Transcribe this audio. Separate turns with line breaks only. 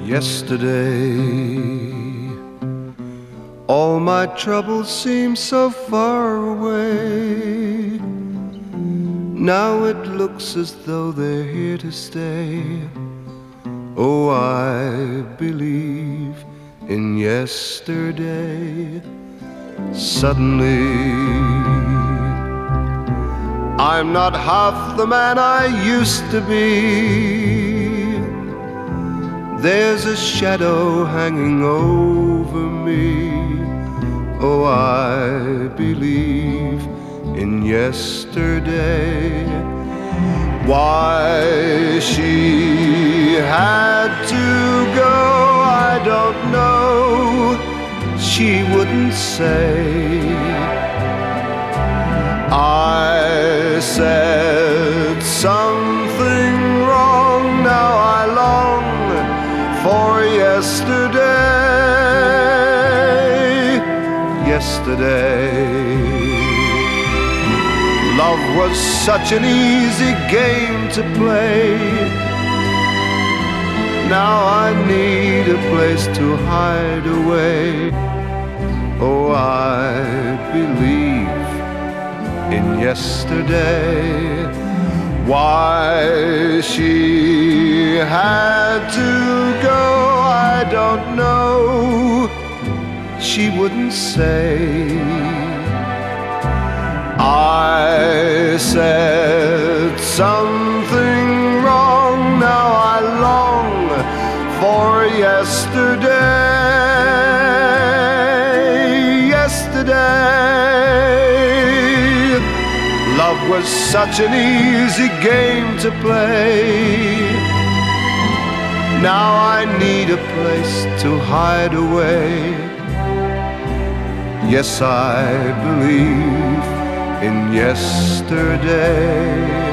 Yesterday, all my troubles seem so far away. Now it looks as though they're here to stay. Oh, I believe in yesterday. Suddenly, I'm not half the man I used to be. There's a shadow hanging over me. Oh, I believe in yesterday. Why she had to go, I don't know. She wouldn't say. I said something wrong. Now I long for yesterday. Yesterday, love was such an easy game to play. Now I need a place to hide away. Oh, I believe in yesterday. Why she had to go, I don't know. She wouldn't say. I said something wrong. Now I long for yesterday. Yesterday, love was such an easy game to play. Now I need a place to hide away. Yes, I believe in yesterday.